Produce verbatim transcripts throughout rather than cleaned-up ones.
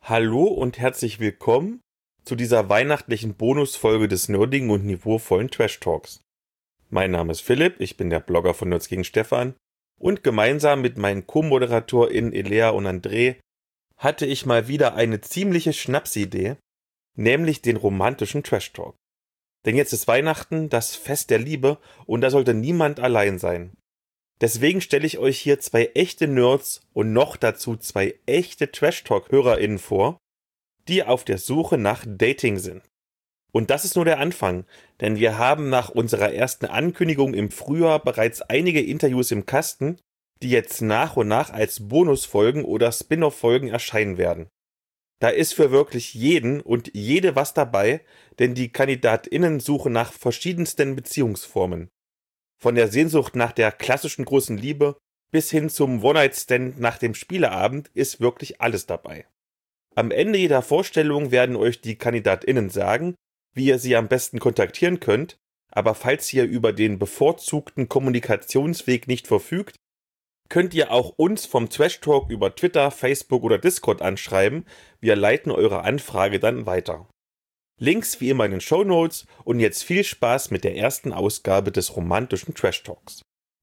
Hallo und herzlich willkommen zu dieser weihnachtlichen Bonusfolge des nerdigen und niveauvollen Trash Talks. Mein Name ist Philipp, ich bin der Blogger von Nerds gegen Stefan und gemeinsam mit meinen Co-ModeratorInnen Elea und André hatte ich mal wieder eine ziemliche Schnapsidee, nämlich den romantischen Trash Talk. Denn jetzt ist Weihnachten, das Fest der Liebe, und da sollte niemand allein sein. Deswegen stelle ich euch hier zwei echte Nerds und noch dazu zwei echte Trash-Talk-HörerInnen vor, die auf der Suche nach Dating sind. Und das ist nur der Anfang, denn wir haben nach unserer ersten Ankündigung im Frühjahr bereits einige Interviews im Kasten, die jetzt nach und nach als Bonusfolgen oder Spin-off-Folgen erscheinen werden. Da ist für wirklich jeden und jede was dabei, denn die KandidatInnen suchen nach verschiedensten Beziehungsformen. Von der Sehnsucht nach der klassischen großen Liebe bis hin zum One-Night-Stand nach dem Spieleabend ist wirklich alles dabei. Am Ende jeder Vorstellung werden euch die KandidatInnen sagen, wie ihr sie am besten kontaktieren könnt, aber falls ihr über den bevorzugten Kommunikationsweg nicht verfügt, könnt ihr auch uns vom Trash Talk über Twitter, Facebook oder Discord anschreiben, wir leiten eure Anfrage dann weiter. Links wie immer in den Shownotes und jetzt viel Spaß mit der ersten Ausgabe des romantischen Trash Talks.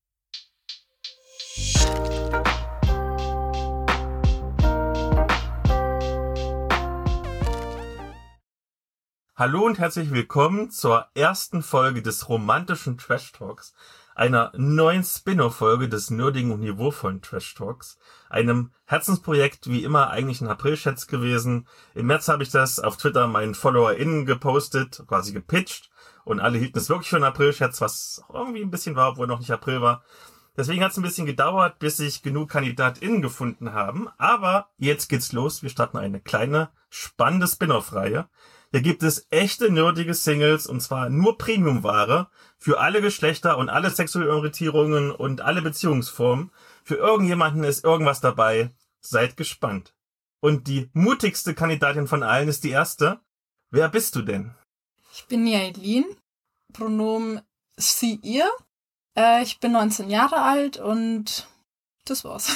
Hallo und herzlich willkommen zur ersten Folge des romantischen Trash Talks, einer neuen Spin-off-Folge des nerdigen und niveauvollen Trash Talks, einem Herzensprojekt, wie immer eigentlich ein April-Scherz gewesen. Im März habe ich das auf Twitter meinen FollowerInnen gepostet, quasi gepitcht, und alle hielten es wirklich für einen April-Scherz, was auch irgendwie ein bisschen war, obwohl noch nicht April war. Deswegen hat es ein bisschen gedauert, bis sich genug KandidatInnen gefunden haben, aber jetzt geht's los. Wir starten eine kleine, spannende Spin-off-Reihe. Hier gibt es echte nerdige Singles, und zwar nur Premium-Ware für alle Geschlechter und alle sexuellen Orientierungen und alle Beziehungsformen. Für irgendjemanden ist irgendwas dabei. Seid gespannt. Und die mutigste Kandidatin von allen ist die erste. Wer bist du denn? Ich bin Yaelin, Pronomen sie, ihr. Äh, ich bin neunzehn Jahre alt und das war's.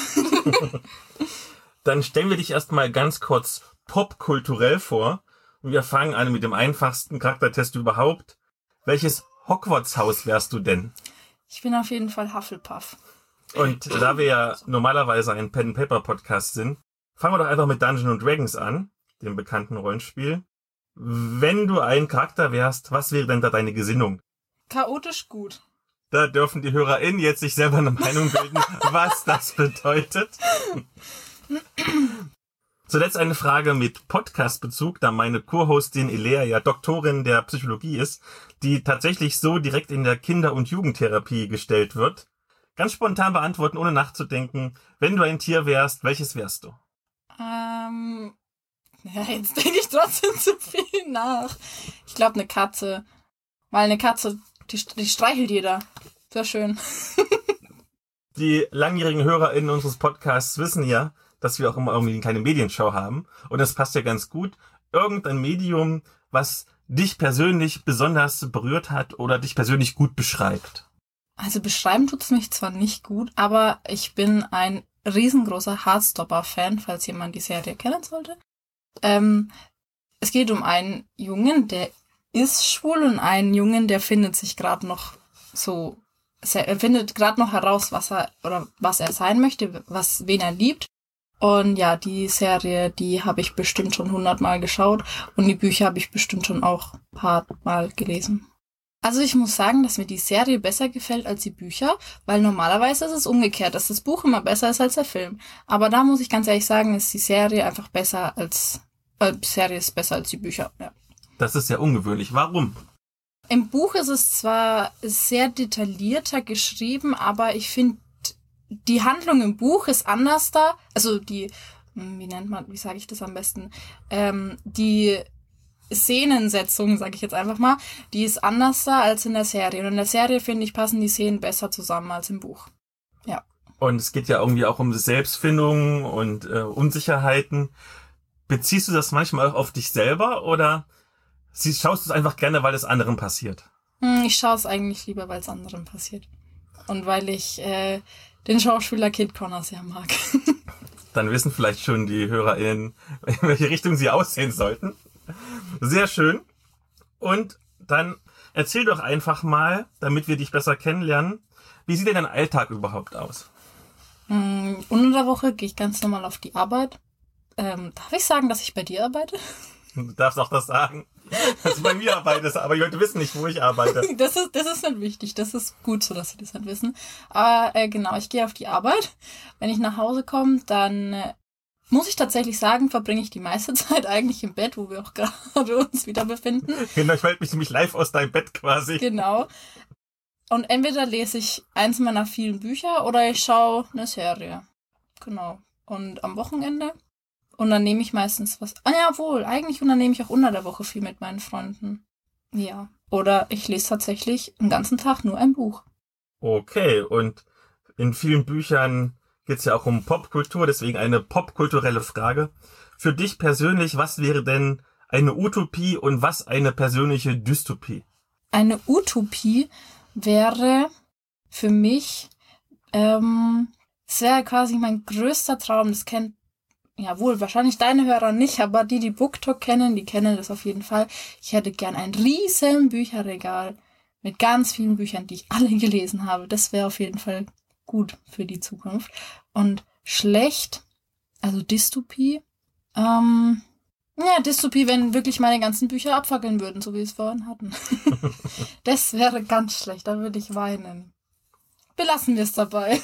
Dann stellen wir dich erstmal ganz kurz popkulturell vor. Und wir fangen an mit dem einfachsten Charaktertest überhaupt. Welches Hogwarts-Haus wärst du denn? Ich bin auf jeden Fall Hufflepuff. Und da wir ja normalerweise ein Pen-and-Paper-Podcast sind, fangen wir doch einfach mit Dungeons and Dragons an, dem bekannten Rollenspiel. Wenn du ein Charakter wärst, was wäre denn da deine Gesinnung? Chaotisch gut. Da dürfen die HörerInnen jetzt sich selber eine Meinung bilden, was das bedeutet. Zuletzt eine Frage mit Podcast-Bezug, da meine Co-Hostin Elea ja Doktorin der Psychologie ist, die tatsächlich so direkt in der Kinder- und Jugendtherapie gestellt wird. Ganz spontan beantworten, ohne nachzudenken. Wenn du ein Tier wärst, welches wärst du? Ähm, ja, jetzt denke ich trotzdem zu viel nach. Ich glaube eine Katze. Weil eine Katze, die, die streichelt jeder. Sehr schön. Die langjährigen HörerInnen unseres Podcasts wissen ja, dass wir auch immer irgendwie eine kleine Medienschau haben. Und das passt ja ganz gut. Irgendein Medium, was dich persönlich besonders berührt hat oder dich persönlich gut beschreibt. Also beschreiben tut's mich zwar nicht gut, aber ich bin ein riesengroßer Heartstopper-Fan, falls jemand die Serie kennen sollte. Ähm, es geht um einen Jungen, der ist schwul, und einen Jungen, der findet sich gerade noch so, er findet gerade noch heraus, was er oder was er sein möchte, was wen er liebt. Und ja, die Serie, die habe ich bestimmt schon hundertmal geschaut, und die Bücher habe ich bestimmt schon auch ein paar Mal gelesen. Also ich muss sagen, dass mir die Serie besser gefällt als die Bücher, weil normalerweise ist es umgekehrt, dass das Buch immer besser ist als der Film. Aber da muss ich ganz ehrlich sagen, ist die Serie einfach besser als, äh, die Serie ist besser als die Bücher, ja. Das ist ja ungewöhnlich. Warum? Im Buch ist es zwar sehr detaillierter geschrieben, aber ich finde, die Handlung im Buch ist anders da, also die, wie nennt man, wie sage ich das am besten, ähm, die Szenensetzung, sage ich jetzt einfach mal, die ist anders da als in der Serie. Und in der Serie, finde ich, passen die Szenen besser zusammen als im Buch. Ja. Und es geht ja irgendwie auch um Selbstfindung und äh, Unsicherheiten. Beziehst du das manchmal auch auf dich selber oder schaust du es einfach gerne, weil es anderen passiert? Hm, ich schaue es eigentlich lieber, weil es anderen passiert. Und weil ich äh, den Schauspieler Kid Connor sehr mag. Dann wissen vielleicht schon die HörerInnen, in welche Richtung sie aussehen sollten. Sehr schön. Und dann erzähl doch einfach mal, damit wir dich besser kennenlernen, wie sieht denn dein Alltag überhaupt aus? Mm, unter der Woche gehe ich ganz normal auf die Arbeit. Ähm, darf ich sagen, dass ich bei dir arbeite? Du darfst auch das sagen, dass du bei mir arbeitest, aber die Leute wissen nicht, wo ich arbeite. Das ist, das ist nicht wichtig. Das ist gut so, dass sie das nicht wissen. Aber äh, genau, ich gehe auf die Arbeit. Wenn ich nach Hause komme, dann äh, muss ich tatsächlich sagen, verbringe ich die meiste Zeit eigentlich im Bett, wo wir auch gerade uns wieder befinden. Genau, ich melde mich nämlich live aus deinem Bett quasi. Genau. Und entweder lese ich eins meiner vielen Bücher oder ich schaue eine Serie. Genau. Und am Wochenende unternehme ich meistens was. Ah ja, wohl, eigentlich unternehme ich auch unter der Woche viel mit meinen Freunden. Ja. Oder ich lese tatsächlich den ganzen Tag nur ein Buch. Okay, und in vielen Büchern geht's ja auch um Popkultur, deswegen eine popkulturelle Frage. Für dich persönlich, was wäre denn eine Utopie und was eine persönliche Dystopie? Eine Utopie wäre für mich, ähm, es wäre quasi mein größter Traum, das kennt, ja wohl, wahrscheinlich deine Hörer nicht, aber die, die BookTok kennen, die kennen das auf jeden Fall. Ich hätte gern ein riesen Bücherregal mit ganz vielen Büchern, die ich alle gelesen habe. Das wäre auf jeden Fall gut für die Zukunft. Und schlecht, also Dystopie, ähm, ja, Dystopie, wenn wirklich meine ganzen Bücher abfackeln würden, so wie wir es vorhin hatten. Das wäre ganz schlecht, da würde ich weinen. Belassen wir es dabei.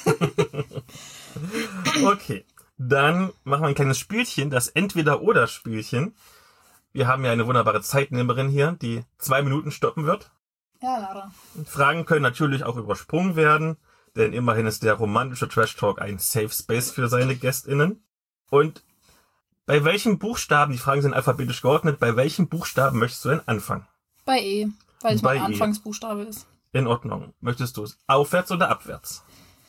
Okay, dann machen wir ein kleines Spielchen, das Entweder-Oder-Spielchen. Wir haben ja eine wunderbare Zeitnehmerin hier, die zwei Minuten stoppen wird. Ja, Lara. Fragen können natürlich auch übersprungen werden, denn immerhin ist der romantische Trash Talk ein Safe Space für seine GästInnen. Und bei welchen Buchstaben, die Fragen sind alphabetisch geordnet, bei welchen Buchstaben möchtest du denn anfangen? Bei E, weil es Bei mein E. Anfangsbuchstabe ist. In Ordnung. Möchtest du es aufwärts oder abwärts?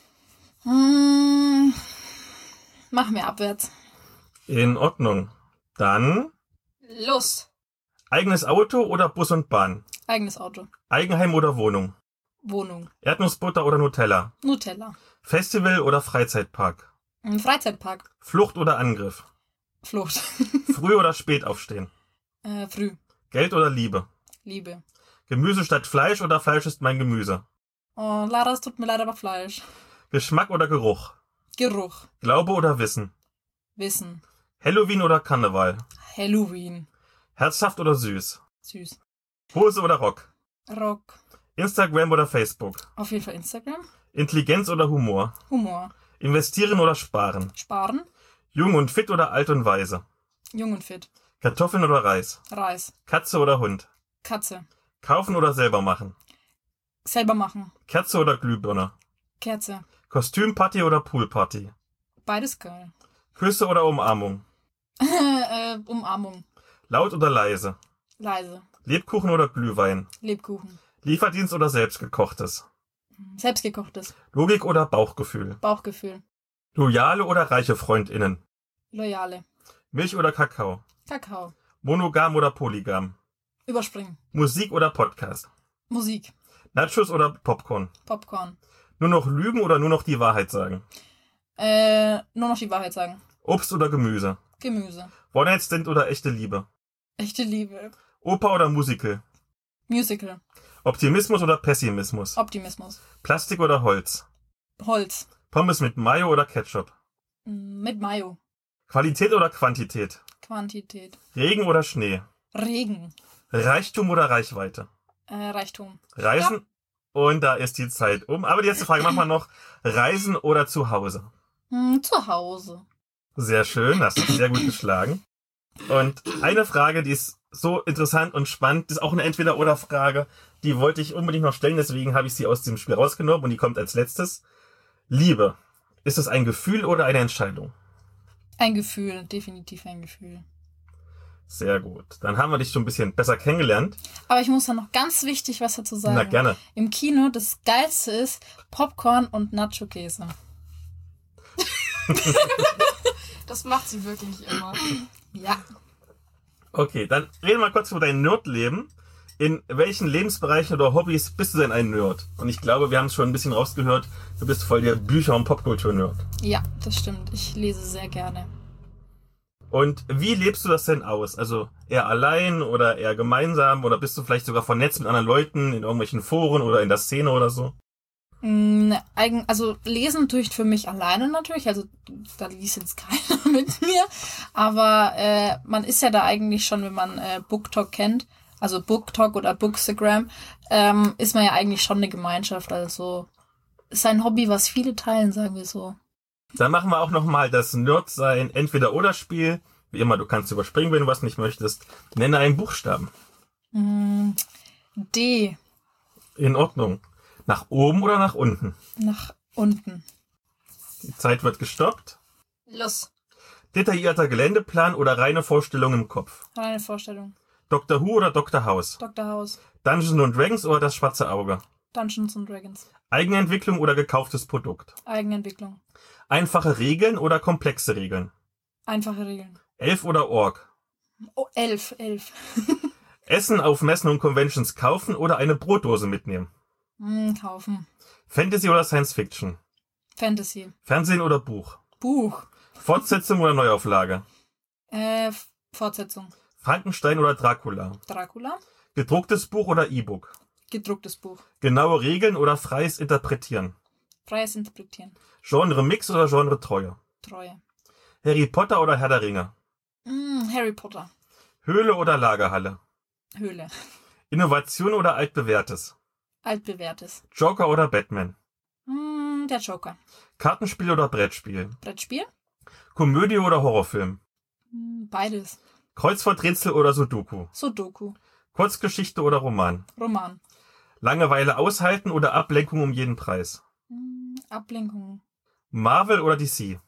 Hm, machen wir abwärts. In Ordnung. Dann Los. eigenes Auto oder Bus und Bahn? Eigenes Auto. Eigenheim oder Wohnung? Wohnung. Erdnussbutter oder Nutella? Nutella. Festival oder Freizeitpark? Ein Freizeitpark. Flucht oder Angriff? Flucht. Früh oder spät aufstehen? äh, früh. Geld oder Liebe? Liebe. Gemüse statt Fleisch oder Fleisch ist mein Gemüse? Oh, Lara, es tut mir leid, aber Fleisch. Geschmack oder Geruch? Geruch. Glaube oder Wissen? Wissen. Halloween oder Karneval? Halloween. Herzhaft oder süß? Süß. Hose oder Rock? Rock. Instagram oder Facebook? Auf jeden Fall Instagram. Intelligenz oder Humor? Humor. Investieren oder sparen? Sparen. Jung und fit oder alt und weise? Jung und fit. Kartoffeln oder Reis? Reis. Katze oder Hund? Katze. Kaufen oder selber machen? Selber machen. Kerze oder Glühbirne? Kerze. Kostümparty oder Poolparty? Beides geil. Küsse oder Umarmung? äh, Umarmung. Laut oder leise? Leise. Lebkuchen oder Glühwein? Lebkuchen. Lieferdienst oder selbstgekochtes? Selbstgekochtes. Logik oder Bauchgefühl? Bauchgefühl. Loyale oder reiche FreundInnen? Loyale. Milch oder Kakao? Kakao. Monogam oder polygam? Überspringen. Musik oder Podcast? Musik. Nachos oder Popcorn? Popcorn. Nur noch lügen oder nur noch die Wahrheit sagen? Äh, nur noch die Wahrheit sagen. Obst oder Gemüse? Gemüse. One-Night-Stand oder echte Liebe? Echte Liebe. Oper oder Musical? Musical. Optimismus oder Pessimismus? Optimismus. Plastik oder Holz? Holz. Pommes mit Mayo oder Ketchup? Mit Mayo. Qualität oder Quantität? Quantität. Regen oder Schnee? Regen. Reichtum oder Reichweite? Äh, Reichtum. Reisen? Ja. Und da ist die Zeit um. Aber die letzte Frage machen wir noch. Reisen oder zu Hause? Hm, zu Hause. Sehr schön, hast du sehr gut geschlagen. Und eine Frage, die ist so interessant und spannend, ist auch eine Entweder-oder-Frage, die wollte ich unbedingt noch stellen, deswegen habe ich sie aus dem Spiel rausgenommen und die kommt als letztes. Liebe, ist es ein Gefühl oder eine Entscheidung? Ein Gefühl, definitiv ein Gefühl. Sehr gut, dann haben wir dich schon ein bisschen besser kennengelernt. Aber ich muss da noch ganz wichtig was dazu sagen. Na, gerne. Im Kino, das Geilste ist Popcorn und Nacho-Käse. Das macht sie wirklich immer. Ja. Okay, dann reden wir kurz über dein Nerdleben. In welchen Lebensbereichen oder Hobbys bist du denn ein Nerd? Und ich glaube, wir haben es schon ein bisschen rausgehört, du bist voll der Bücher- und Popkultur-Nerd. Ja, das stimmt. Ich lese sehr gerne. Und wie lebst du das denn aus? Also eher allein oder eher gemeinsam? Oder bist du vielleicht sogar vernetzt mit anderen Leuten in irgendwelchen Foren oder in der Szene oder so? Mm, eigen, also lesen tue ich für mich alleine natürlich. Also da liest jetzt keiner mit mir. Aber äh, man ist ja da eigentlich schon, wenn man äh, BookTok kennt, also BookTok oder Bookstagram, ähm, ist man ja eigentlich schon eine Gemeinschaft. Also ist ein Hobby, was viele teilen, sagen wir so. Dann machen wir auch nochmal das Nerdsein Entweder-Oder-Spiel. Wie immer, du kannst überspringen, wenn du was nicht möchtest. Nenne einen Buchstaben. Mm, D. In Ordnung. Nach oben oder nach unten? Nach unten. Die Zeit wird gestoppt. Los. Detaillierter Geländeplan oder reine Vorstellung im Kopf? Reine Vorstellung. Doctor Who oder Doktor House? Doktor House. Dungeons and Dragons oder das schwarze Auge? Dungeons and Dragons. Eigenentwicklung oder gekauftes Produkt? Eigenentwicklung. Einfache Regeln oder komplexe Regeln? Einfache Regeln. Elf oder Ork? Oh, elf, elf. Essen auf Messen und Conventions kaufen oder eine Brotdose mitnehmen? Mm, kaufen. Fantasy oder Science Fiction? Fantasy. Fernsehen oder Buch? Buch. Fortsetzung oder Neuauflage? Äh, Fortsetzung. Frankenstein oder Dracula? Dracula. Gedrucktes Buch oder E-Book? Gedrucktes Buch. Genaue Regeln oder freies Interpretieren? Freies Interpretieren. Genre-Mix oder Genre-Treue? Treue. Harry Potter oder Herr der Ringe? Mm, Harry Potter. Höhle oder Lagerhalle? Höhle. Innovation oder altbewährtes? Altbewährtes. Joker oder Batman? Mm, der Joker. Kartenspiel oder Brettspiel? Brettspiel. Komödie oder Horrorfilm? Mm, beides. Kreuzworträtsel oder Sudoku? Sudoku. Kurzgeschichte oder Roman? Roman. Langeweile aushalten oder Ablenkung um jeden Preis? Mm, Ablenkung. Marvel oder D C?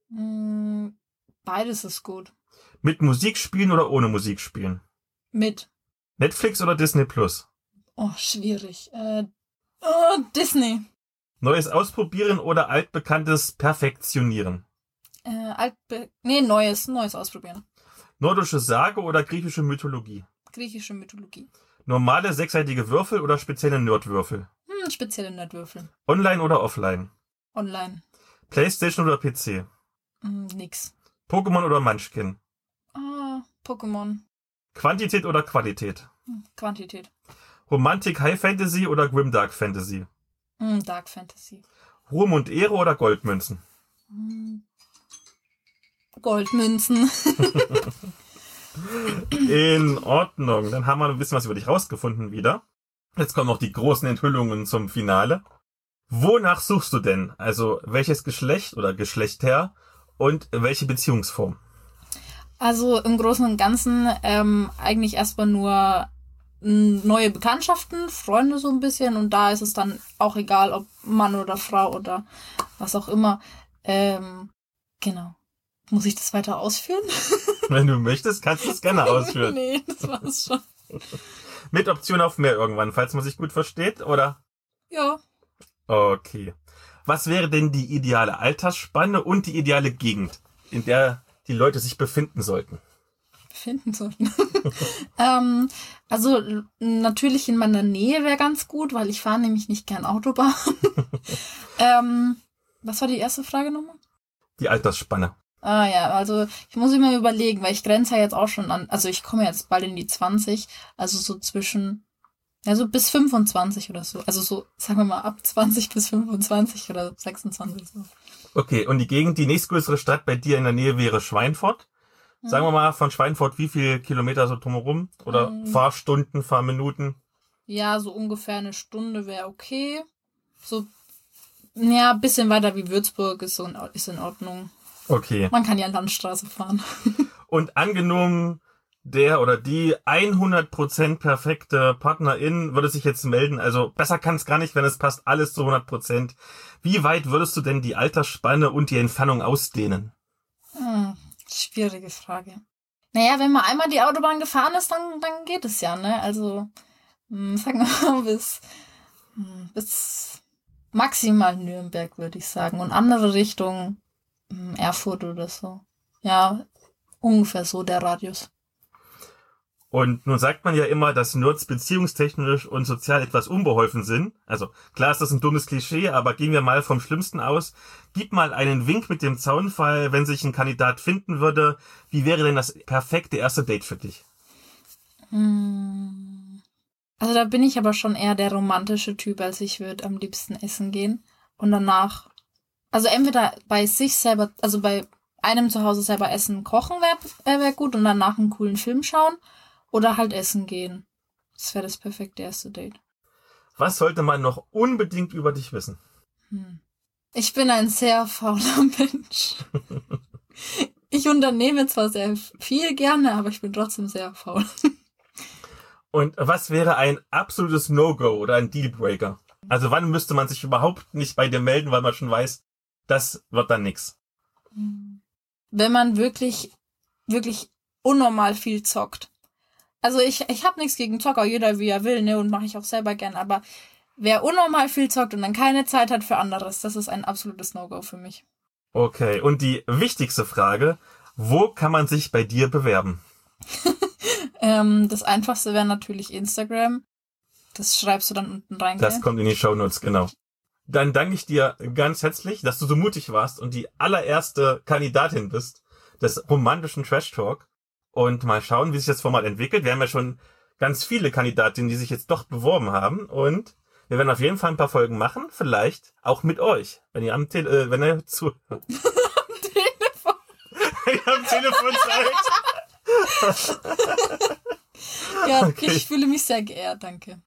Mm, beides ist gut. Mit Musik spielen oder ohne Musik spielen? Mit. Netflix oder Disney Plus? Oh, schwierig. Äh, oh, Disney. Neues ausprobieren oder altbekanntes perfektionieren? Äh, Altbe... Nee, Neues. Neues ausprobieren. Nordische Sage oder griechische Mythologie? Griechische Mythologie. Normale sechsseitige Würfel oder spezielle Nerdwürfel? Hm, spezielle Nerdwürfel. Online oder offline? Online. Playstation oder P C? Hm, nix. Pokémon oder Munchkin? Ah, Pokémon. Quantität oder Qualität? Hm, Quantität. Romantik High Fantasy oder Grimdark Fantasy? Hm, Dark Fantasy. Ruhm und Ehre oder Goldmünzen? Hm, Goldmünzen. In Ordnung. Dann haben wir ein bisschen was über dich rausgefunden wieder. Jetzt kommen noch die großen Enthüllungen zum Finale. Wonach suchst du denn? Also welches Geschlecht oder Geschlechter und welche Beziehungsform? Also im Großen und Ganzen ähm, eigentlich erstmal nur neue Bekanntschaften, Freunde so ein bisschen. Und da ist es dann auch egal, ob Mann oder Frau oder was auch immer. Ähm, genau. Muss ich das weiter ausführen? Wenn du möchtest, kannst du es gerne ausführen. Nee, das war's schon. Mit Option auf mehr irgendwann, falls man sich gut versteht, oder? Ja. Okay. Was wäre denn die ideale Altersspanne und die ideale Gegend, in der die Leute sich befinden sollten? Befinden sollten. ähm, also natürlich in meiner Nähe wäre ganz gut, weil ich fahre nämlich nicht gern Autobahn. ähm, was war die erste Frage nochmal? Die Altersspanne. Ah ja, also ich muss immer überlegen, weil ich grenze ja jetzt auch schon an, also ich komme jetzt bald in die zwanzig, also so zwischen, ja so bis fünfundzwanzig oder so, also so, sagen wir mal ab zwanzig bis fünfundzwanzig oder sechsundzwanzig so. Okay, und die Gegend, die nächstgrößere Stadt bei dir in der Nähe wäre Schweinfurt. Hm. Sagen wir mal von Schweinfurt, wie viel Kilometer so drumherum? Oder hm. Fahrstunden, Fahrminuten? Ja, so ungefähr eine Stunde wäre okay. So, ja, ein bisschen weiter wie Würzburg ist, so in, ist in Ordnung. Okay. Man kann ja Landstraße fahren. Und angenommen, der oder die hundert Prozent perfekte Partnerin würde sich jetzt melden. Also besser kann es gar nicht, wenn es passt alles zu hundert Prozent. Wie weit würdest du denn die Altersspanne und die Entfernung ausdehnen? Hm, schwierige Frage. Naja, wenn man einmal die Autobahn gefahren ist, dann, dann geht es ja, ne? Also, mh, sagen wir mal bis, mh, bis maximal Nürnberg, würde ich sagen. Und andere Richtungen, Erfurt oder so. Ja, ungefähr so der Radius. Und nun sagt man ja immer, dass Nerds beziehungstechnisch und sozial etwas unbeholfen sind. Also klar ist das ein dummes Klischee, aber gehen wir mal vom Schlimmsten aus. Gib mal einen Wink mit dem Zaunfall, wenn sich ein Kandidat finden würde. Wie wäre denn das perfekte erste Date für dich? Also da bin ich aber schon eher der romantische Typ, als ich würde am liebsten essen gehen. Und danach, also entweder bei sich selber, also bei einem zu Hause selber essen, kochen wäre wär gut und danach einen coolen Film schauen. Oder halt essen gehen. Das wäre das perfekte erste Date. Was sollte man noch unbedingt über dich wissen? Hm. Ich bin ein sehr fauler Mensch. Ich unternehme zwar sehr viel gerne, aber ich bin trotzdem sehr faul. Und was wäre ein absolutes No-Go oder ein Dealbreaker? Also wann müsste man sich überhaupt nicht bei dir melden, weil man schon weiß, das wird dann nix? Wenn man wirklich, wirklich unnormal viel zockt. Also ich, ich habe nichts gegen Zocker, jeder wie er will, ne, und mache ich auch selber gern, aber wer unnormal viel zockt und dann keine Zeit hat für anderes, das ist ein absolutes No-Go für mich. Okay, und die wichtigste Frage, wo kann man sich bei dir bewerben? ähm, das einfachste wäre natürlich Instagram. Das schreibst du dann unten rein. Das gell? kommt in die Shownotes, genau. Dann danke ich dir ganz herzlich, dass du so mutig warst und die allererste Kandidatin bist des romantischen Trash Talk. Und mal schauen, wie sich das Format entwickelt. Wir haben ja schon ganz viele Kandidatinnen, die sich jetzt doch beworben haben. Und wir werden auf jeden Fall ein paar Folgen machen. Vielleicht auch mit euch, wenn ihr am Tele äh, wenn ihr zuhört. Am Telefon. Wenn ihr am Telefon seid. Ja, Okay. ich fühle mich sehr geehrt, danke.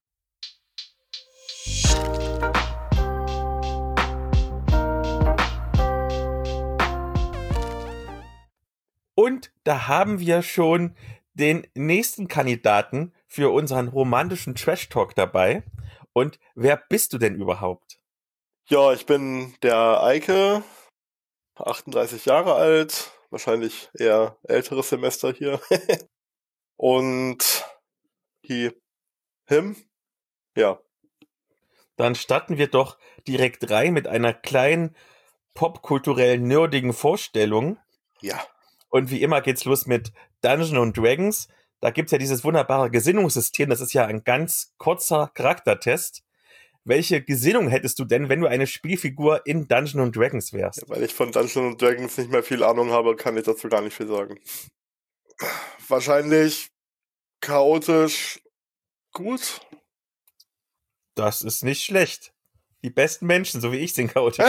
Und da haben wir schon den nächsten Kandidaten für unseren romantischen Trash-Talk dabei. Und wer bist du denn überhaupt? Ja, ich bin der Eike, achtunddreißig Jahre alt, wahrscheinlich eher älteres Semester hier. Und he, him, ja. Dann starten wir doch direkt rein mit einer kleinen popkulturellen, nerdigen Vorstellung. Ja. Und wie immer geht's los mit Dungeons and Dragons. Da gibt's ja dieses wunderbare Gesinnungssystem. Das ist ja ein ganz kurzer Charaktertest. Welche Gesinnung hättest du denn, wenn du eine Spielfigur in Dungeons and Dragons wärst? Ja, weil ich von Dungeons and Dragons nicht mehr viel Ahnung habe, kann ich dazu gar nicht viel sagen. Wahrscheinlich chaotisch gut. Das ist nicht schlecht. Die besten Menschen, so wie ich, sind chaotisch.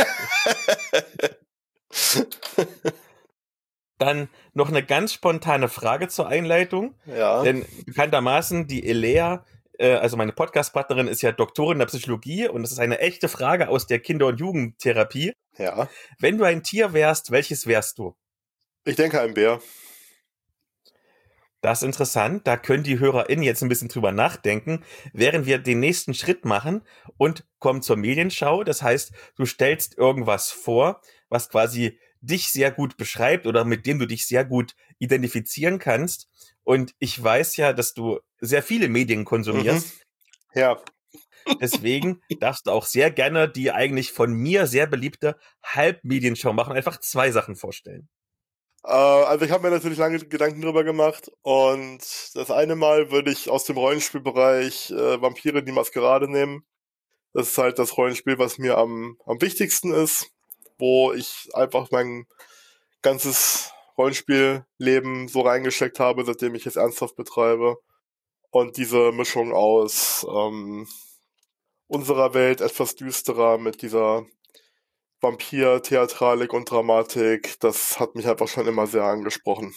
Dann noch eine ganz spontane Frage zur Einleitung. Ja. Denn bekanntermaßen die Elea, äh, also meine Podcast-Partnerin, ist ja Doktorin der Psychologie und das ist eine echte Frage aus der Kinder- und Jugendtherapie. Ja. Wenn du ein Tier wärst, welches wärst du? Ich denke ein Bär. Das ist interessant. Da können die HörerInnen jetzt ein bisschen drüber nachdenken, während wir den nächsten Schritt machen und kommen zur Medienschau. Das heißt, du stellst irgendwas vor, was quasi dich sehr gut beschreibt oder mit dem du dich sehr gut identifizieren kannst. Und ich weiß ja, dass du sehr viele Medien konsumierst. Mhm. Ja. Deswegen darfst du auch sehr gerne die eigentlich von mir sehr beliebte Halbmedienschau machen, einfach zwei Sachen vorstellen. Äh, also ich habe mir natürlich lange Gedanken drüber gemacht und das eine Mal würde ich aus dem Rollenspielbereich äh, Vampire die Maskerade nehmen. Das ist halt das Rollenspiel, was mir am, am wichtigsten ist, wo ich einfach mein ganzes Rollenspielleben so reingesteckt habe, seitdem ich es ernsthaft betreibe. Und diese Mischung aus ähm, unserer Welt etwas düsterer mit dieser Vampir-Theatralik und Dramatik, das hat mich einfach schon immer sehr angesprochen.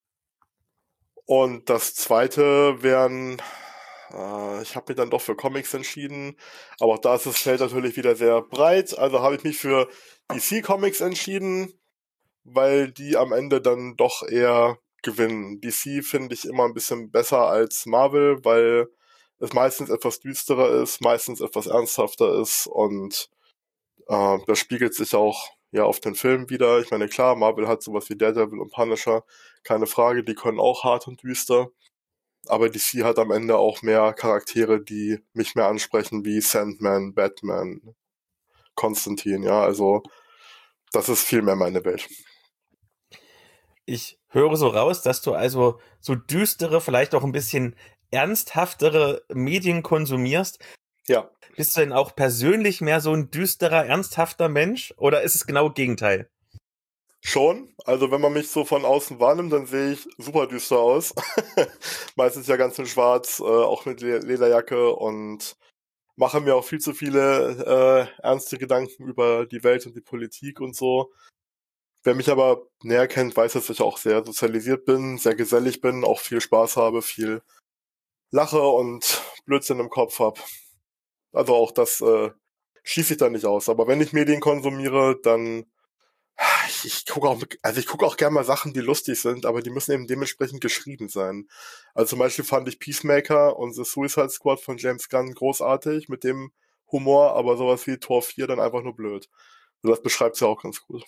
Und das zweite wären, äh, ich habe mich dann doch für Comics entschieden, aber auch da ist das Feld natürlich wieder sehr breit, also habe ich mich für D C Comics entschieden, weil die am Ende dann doch eher gewinnen. D C finde ich immer ein bisschen besser als Marvel, weil es meistens etwas düsterer ist, meistens etwas ernsthafter ist und äh, das spiegelt sich auch ja auf den Film wieder. Ich meine, klar, Marvel hat sowas wie Daredevil und Punisher, keine Frage, die können auch hart und düster. Aber D C hat am Ende auch mehr Charaktere, die mich mehr ansprechen, wie Sandman, Batman, Konstantin, ja, also das ist viel mehr meine Welt. Ich höre so raus, dass du also so düstere, vielleicht auch ein bisschen ernsthaftere Medien konsumierst. Ja. Bist du denn auch persönlich mehr so ein düsterer, ernsthafter Mensch oder ist es genau das Gegenteil? Schon. Also wenn man mich so von außen wahrnimmt, dann sehe ich super düster aus. Meistens ja ganz in schwarz, äh, auch mit Le- Lederjacke und mache mir auch viel zu viele äh, ernste Gedanken über die Welt und die Politik und so. Wer mich aber näher kennt, weiß, dass ich auch sehr sozialisiert bin, sehr gesellig bin, auch viel Spaß habe, viel lache und Blödsinn im Kopf hab. Also auch das äh, schieße ich da nicht aus. Aber wenn ich Medien konsumiere, dann ich, ich gucke auch, also ich gucke auch gerne mal Sachen, die lustig sind, aber die müssen eben dementsprechend geschrieben sein. Also zum Beispiel fand ich Peacemaker und The Suicide Squad von James Gunn großartig mit dem Humor, aber sowas wie Tor vier dann einfach nur blöd. Und das beschreibt ja auch ganz gut.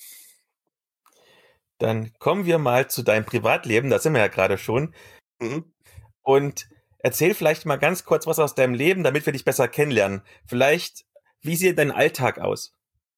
Dann kommen wir mal zu deinem Privatleben, da sind wir ja gerade schon. Mhm. Und erzähl vielleicht mal ganz kurz was aus deinem Leben, damit wir dich besser kennenlernen. Vielleicht, wie sieht dein Alltag aus?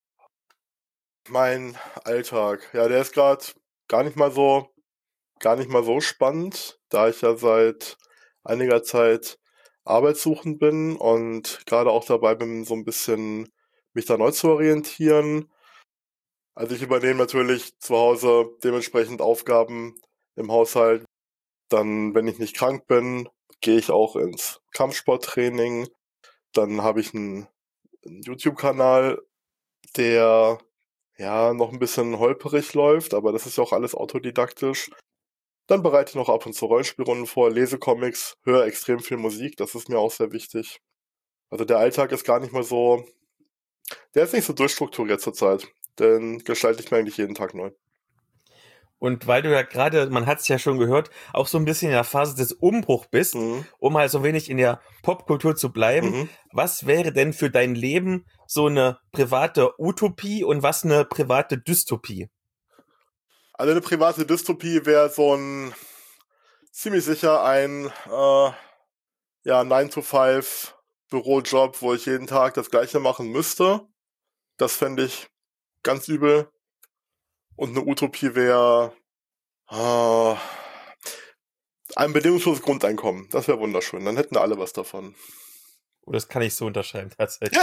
Mein Alltag, ja, der ist gerade gar nicht mal so, gar nicht mal so spannend, da ich ja seit einiger Zeit arbeitssuchend bin und gerade auch dabei bin, so ein bisschen mich da neu zu orientieren. Also ich übernehme natürlich zu Hause dementsprechend Aufgaben im Haushalt. Dann, wenn ich nicht krank bin, gehe ich auch ins Kampfsporttraining. Dann habe ich einen, einen YouTube-Kanal, der ja noch ein bisschen holperig läuft, aber das ist ja auch alles autodidaktisch. Dann bereite ich noch ab und zu Rollenspielrunden vor, lese Comics, höre extrem viel Musik, das ist mir auch sehr wichtig. Also der Alltag ist gar nicht mal so, der ist nicht so durchstrukturiert zurzeit, den gestalte ich mir eigentlich jeden Tag neu. Und weil du ja gerade, man hat es ja schon gehört, auch so ein bisschen in der Phase des Umbruchs bist, Mhm. um halt so wenig in der Popkultur zu bleiben, Mhm. was wäre denn für dein Leben so eine private Utopie und was eine private Dystopie? Also eine private Dystopie wäre so ein ziemlich sicher ein äh, ja nine to five Bürojob, wo ich jeden Tag das Gleiche machen müsste. Das fände ich ganz übel. Und eine Utopie wäre äh, ein bedingungsloses Grundeinkommen. Das wäre wunderschön. Dann hätten alle was davon. Oh, das kann ich so unterschreiben, tatsächlich.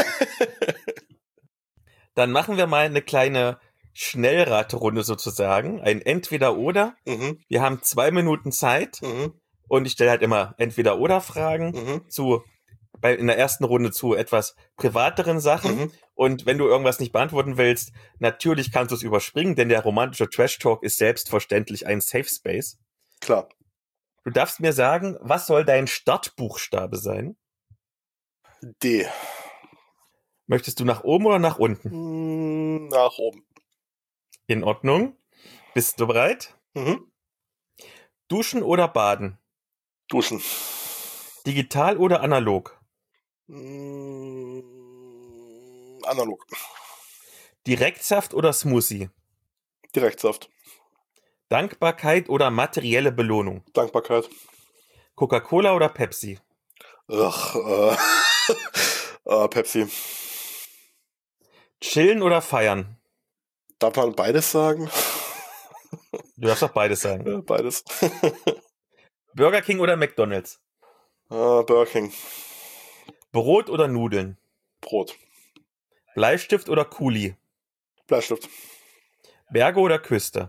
Dann machen wir mal eine kleine Schnellraterunde sozusagen, ein Entweder-Oder. Mhm. Wir haben zwei Minuten Zeit Mhm. und ich stelle halt immer Entweder-Oder-Fragen Mhm. zu, bei, in der ersten Runde zu etwas privateren Sachen. Mhm. Und wenn du irgendwas nicht beantworten willst, natürlich kannst du es überspringen, denn der romantische Trash-Talk ist selbstverständlich ein Safe Space. Klar. Du darfst mir sagen, was soll dein Startbuchstabe sein? D. Möchtest du nach oben oder nach unten? Mm, Nach oben. In Ordnung. Bist du bereit? Mhm. Duschen oder baden? Duschen. Digital oder analog? Mm, Analog. Direktsaft oder Smoothie? Direktsaft. Dankbarkeit oder materielle Belohnung? Dankbarkeit. Coca-Cola oder Pepsi? Ach, äh, äh, Pepsi. Chillen oder feiern? Darf man beides sagen? Du darfst doch beides sagen. Ja, beides. Burger King oder McDonald's? äh, Burger King. Brot oder Nudeln? Brot. Bleistift oder Kuli? Bleistift. Berge oder Küste?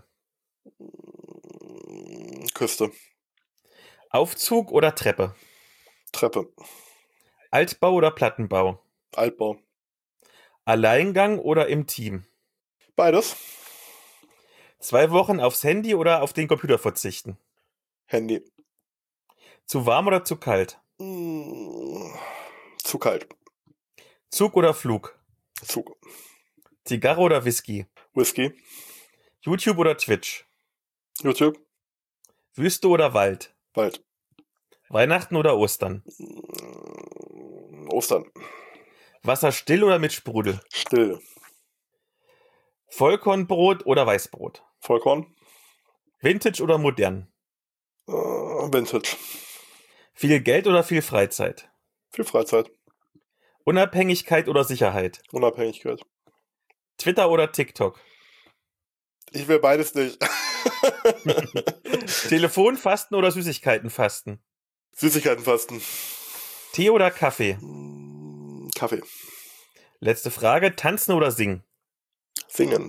Mm, Küste. Aufzug oder Treppe? Treppe. Altbau oder Plattenbau? Altbau. Alleingang oder im Team? Beides. Zwei Wochen aufs Handy oder auf den Computer verzichten? Handy. Zu warm oder zu kalt? Mm, Zu kalt. Zug oder Flug? Zug. Zigarre oder Whisky? Whisky. YouTube oder Twitch? YouTube. Wüste oder Wald? Wald. Weihnachten oder Ostern? Mm, Ostern. Wasser still oder mit Sprudel? Still. Vollkornbrot oder Weißbrot? Vollkorn. Vintage oder modern? Äh, Vintage. Viel Geld oder viel Freizeit? Viel Freizeit. Unabhängigkeit oder Sicherheit? Unabhängigkeit. Twitter oder TikTok? Ich will beides nicht. Telefonfasten oder Süßigkeitenfasten? Süßigkeitenfasten. Tee oder Kaffee? Mm, Kaffee. Letzte Frage, tanzen oder singen? Singen.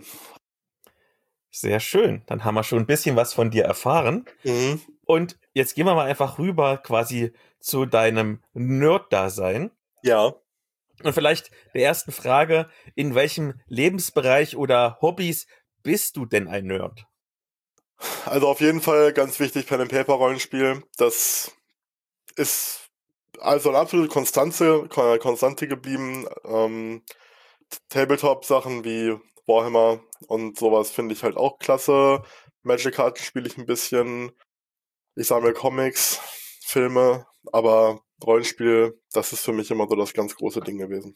Sehr schön, dann haben wir schon ein bisschen was von dir erfahren. Mhm. Und jetzt gehen wir mal einfach rüber quasi zu deinem Nerd-Dasein. Ja. Und vielleicht der ersten Frage, in welchem Lebensbereich oder Hobbys bist du denn ein Nerd? Also auf jeden Fall ganz wichtig Pen and Paper Rollenspiel. Das ist also eine absolute Konstante, Konstante geblieben. Ähm, Tabletop-Sachen wie Warhammer und sowas finde ich halt auch klasse. Magic-Karten spiele ich ein bisschen. Ich sammle Comics, Filme, aber Rollenspiel, das ist für mich immer so das ganz große Ding gewesen.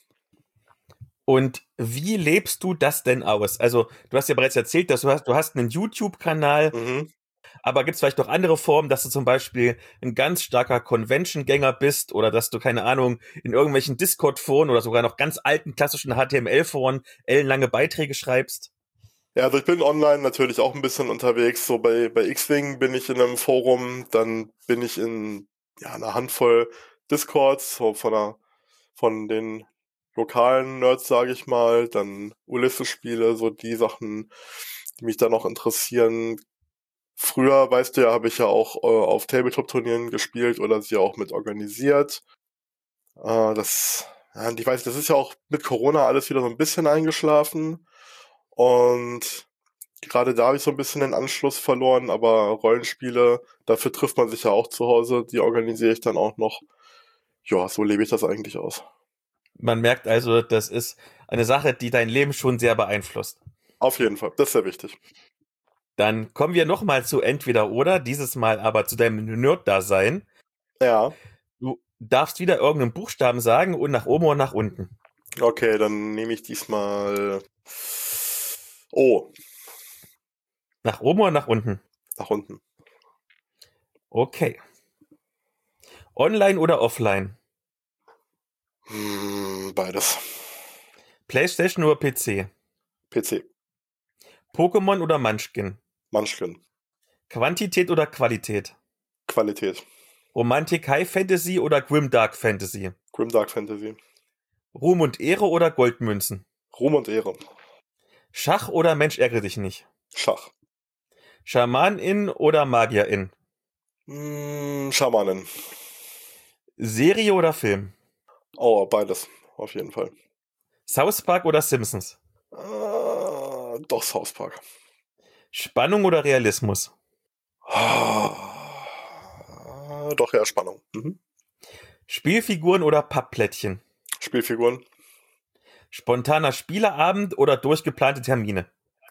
Und wie lebst du das denn aus? Also, du hast ja bereits erzählt, dass du hast, du hast einen YouTube-Kanal, Mhm. aber gibt es vielleicht noch andere Formen, dass du zum Beispiel ein ganz starker Convention-Gänger bist oder dass du, keine Ahnung, in irgendwelchen Discord-Foren oder sogar noch ganz alten klassischen H T M L-Foren ellenlange Beiträge schreibst? Ja, also ich bin online natürlich auch ein bisschen unterwegs. So bei, bei X-Wing bin ich in einem Forum, dann bin ich in ja, einer Handvoll Discords, so von, der, von den lokalen Nerds, sage ich mal, dann Ulysses-Spiele, so die Sachen, die mich da noch interessieren. Früher, weißt du ja, habe ich ja auch äh, auf Tabletop-Turnieren gespielt oder sie auch mit organisiert. Äh, das, ja, und ich weiß, das ist ja auch mit Corona alles wieder so ein bisschen eingeschlafen. Und gerade da habe ich so ein bisschen den Anschluss verloren, aber Rollenspiele, dafür trifft man sich ja auch zu Hause, die organisiere ich dann auch noch. Ja, so lebe ich das eigentlich aus. Man merkt also, das ist eine Sache, die dein Leben schon sehr beeinflusst. Auf jeden Fall, das ist sehr wichtig. Dann kommen wir nochmal zu Entweder-Oder, dieses Mal aber zu deinem Nerd-Dasein. Ja, Du darfst wieder irgendeinen Buchstaben sagen und nach oben oder nach unten. okay, dann nehme ich diesmal O, Nach oben oder nach unten? nach unten. Okay. Online oder offline? Hm, beides. PlayStation oder P C? P C, Pokémon oder Munchkin? Munchkin, Quantität oder Qualität? Qualität, Romantik High Fantasy oder Grimdark Fantasy? Grimdark Fantasy, Ruhm und Ehre oder Goldmünzen? Ruhm und Ehre, Schach oder Mensch ärgere dich nicht? Schach, Schamanin oder Magierin? hm, Schamanin. Serie oder Film? Oh, beides, auf jeden Fall. South Park oder Simpsons? Äh, doch, South Park. Spannung oder Realismus? Ah, doch, ja, Spannung. Mhm. Spielfiguren oder Pappplättchen? Spielfiguren. Spontaner Spieleabend oder durchgeplante Termine?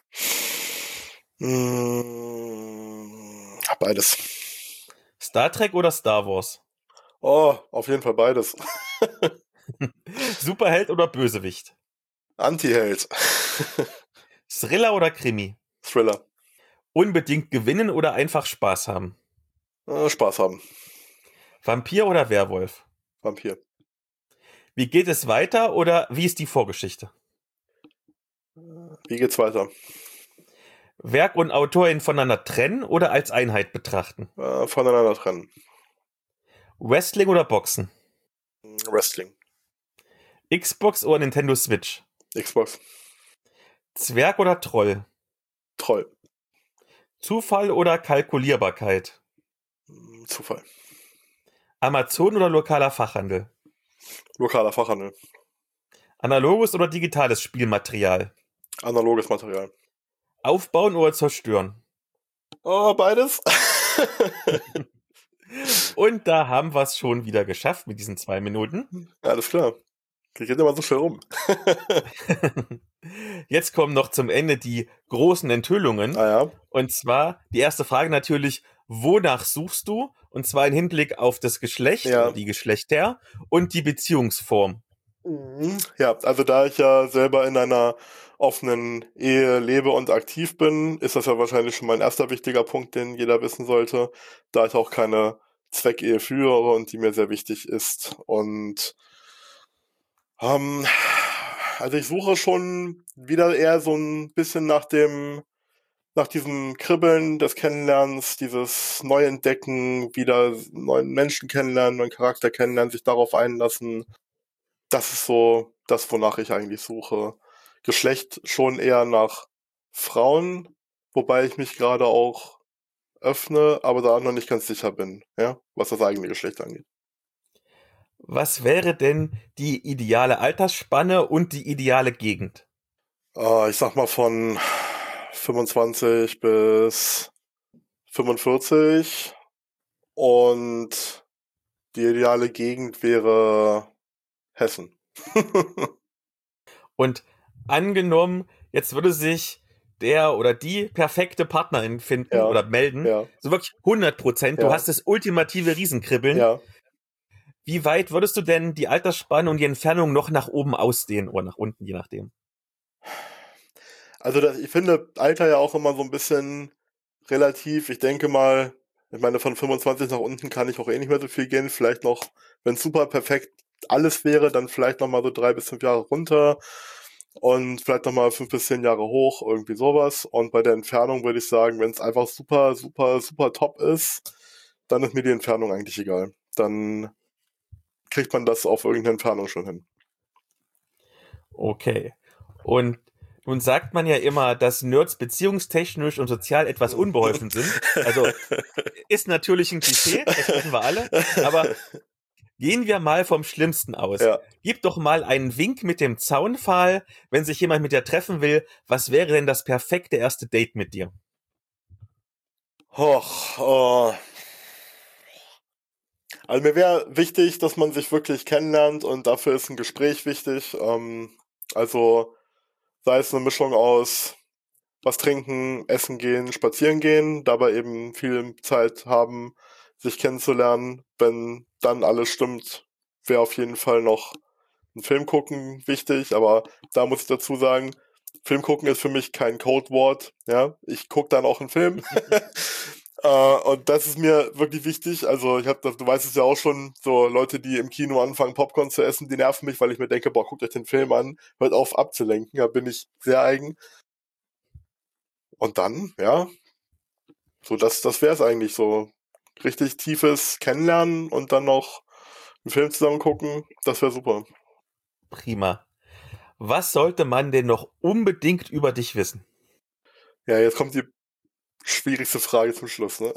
Mm, beides. Star Trek oder Star Wars? Oh, auf jeden Fall beides. Superheld oder Bösewicht? Anti-Held. Thriller oder Krimi? Thriller. Unbedingt gewinnen oder einfach Spaß haben? Äh, Spaß haben. Vampir oder Werwolf? Vampir. Wie geht es weiter oder wie ist die Vorgeschichte? Wie geht's weiter? Werk und Autorin voneinander trennen oder als Einheit betrachten? Äh, voneinander trennen. Wrestling oder Boxen? Wrestling. Xbox oder Nintendo Switch? Xbox. Zwerg oder Troll? Troll. Zufall oder Kalkulierbarkeit? Zufall. Amazon oder lokaler Fachhandel? Lokaler Fachhandel. Analoges oder digitales Spielmaterial? Analoges Material. Aufbauen oder zerstören? Oh, beides. Und da haben wir es schon wieder geschafft mit diesen zwei Minuten. Alles klar. Die geht immer so schnell rum. Jetzt kommen noch zum Ende die großen Enthüllungen. Ah ja. Und zwar die erste Frage natürlich, wonach suchst du? Und zwar im Hinblick auf das Geschlecht, Ja. oder die Geschlechter und die Beziehungsform. Mhm. Ja, also da ich ja selber in einer offenen Ehe lebe und aktiv bin, ist das ja wahrscheinlich schon mein erster wichtiger Punkt, den jeder wissen sollte, da ich auch keine Zweckehe führe und die mir sehr wichtig ist. Und ähm, also ich suche schon wieder eher so ein bisschen nach dem nach diesem Kribbeln des Kennenlernens, dieses Neuentdecken, wieder neuen Menschen kennenlernen, neuen Charakter kennenlernen, sich darauf einlassen, das ist so das, wonach ich eigentlich suche. Geschlecht schon eher nach Frauen, wobei ich mich gerade auch öffne, aber da noch nicht ganz sicher bin, ja, was das eigene Geschlecht angeht. Was wäre denn die ideale Altersspanne und die ideale Gegend? Äh, ich sag mal von fünfundzwanzig bis fünfundvierzig und die ideale Gegend wäre Hessen. Und angenommen, jetzt würde sich der oder die perfekte Partnerin finden Ja, oder melden, ja, so wirklich hundert Prozent, du Ja. hast das ultimative Riesenkribbeln. ja. Wie weit würdest du denn die Altersspanne und die Entfernung noch nach oben ausdehnen oder nach unten, je nachdem? Also das, ich finde Alter ja auch immer so ein bisschen relativ. Ich denke mal, ich meine, von fünfundzwanzig nach unten kann ich auch eh nicht mehr so viel gehen. Vielleicht noch, wenn es super perfekt alles wäre, dann vielleicht noch mal so drei bis fünf Jahre runter und vielleicht noch mal fünf bis zehn Jahre hoch, irgendwie sowas. Und bei der Entfernung würde ich sagen, wenn es einfach super, super, super top ist, dann ist mir die Entfernung eigentlich egal. Dann kriegt man das auf irgendeine Entfernung schon hin. Okay. Und nun sagt man ja immer, dass Nerds beziehungstechnisch und sozial etwas unbeholfen sind. Also ist natürlich ein Klischee, das wissen wir alle. Aber gehen wir mal vom Schlimmsten aus. Ja. Gib doch mal einen Wink mit dem Zaunpfahl, wenn sich jemand mit dir treffen will. Was wäre denn das perfekte erste Date mit dir? Och, oh. Also mir wäre wichtig, dass man sich wirklich kennenlernt und dafür ist ein Gespräch wichtig. Ähm, also sei es eine Mischung aus was trinken, essen gehen, spazieren gehen, dabei eben viel Zeit haben, sich kennenzulernen. Wenn dann alles stimmt, wäre auf jeden Fall noch ein Film gucken wichtig, aber da muss ich dazu sagen, Film gucken ist für mich kein Codewort, ja, ich gucke dann auch einen Film. Uh, und das ist mir wirklich wichtig. Also ich habe, du weißt es ja auch schon, so Leute, die im Kino anfangen Popcorn zu essen, die nerven mich, weil ich mir denke, boah, guckt euch den Film an, hört auf abzulenken, da bin ich sehr eigen. Und dann, ja, so das, das wäre es eigentlich, so richtig tiefes Kennenlernen und dann noch einen Film zusammen gucken, das wäre super. Prima. Was sollte man denn noch unbedingt über dich wissen? Ja, jetzt kommt die schwierigste Frage zum Schluss, ne?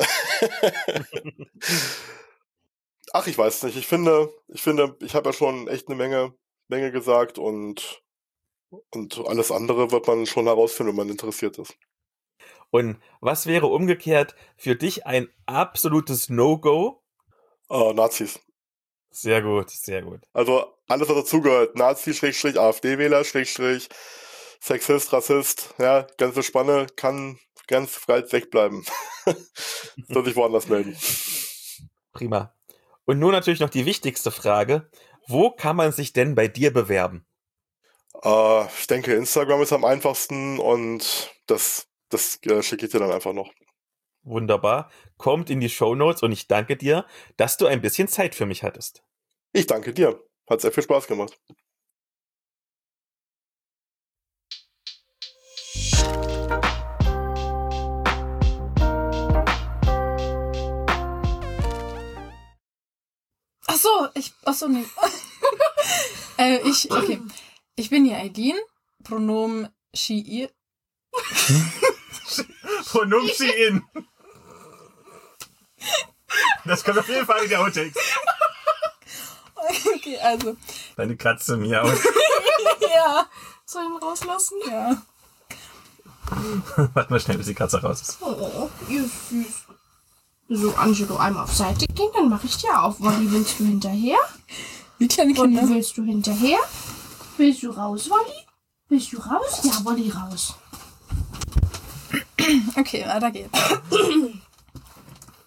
Ach, ich weiß nicht. Ich finde, ich finde, ich habe ja schon echt eine Menge, Menge gesagt und, und alles andere wird man schon herausfinden, wenn man interessiert ist. Und was wäre umgekehrt für dich ein absolutes No-Go? Uh, Nazis. Sehr gut, sehr gut. Also alles, was dazugehört. Nazi, Schrägstrich, AfD-Wähler, Schrägstrich, Sexist, Rassist, ja, ganze Spanne kann ganz weit wegbleiben. Soll sich woanders melden. Prima. Und nun natürlich noch die wichtigste Frage. Wo kann man sich denn bei dir bewerben? Uh, ich denke, Instagram ist am einfachsten und das, das äh, schicke ich dir dann einfach noch. Wunderbar. Kommt in die Shownotes und ich danke dir, dass du ein bisschen Zeit für mich hattest. Ich danke dir. Hat sehr viel Spaß gemacht. Ach so, ich, ach so, nee. äh, ich, okay. Ich bin die Aidin, Pronomen she, ihr. Pronomen she in. Das kommt auf jeden Fall in die Outtakes. Okay, also. Deine Katze miaut. Ja. Soll ich ihn rauslassen? Ja. Warte mal schnell, bis die Katze raus ist. Oh, ihr süß. So, Angelo, einmal auf Seite gehen, dann mache ich dir auf. Wolli, willst du hinterher? Wie kleine Wolli, Kinder. willst du hinterher? Willst du raus, Wolli? Willst du raus? Ja, Wolli, raus. Okay, weiter geht's.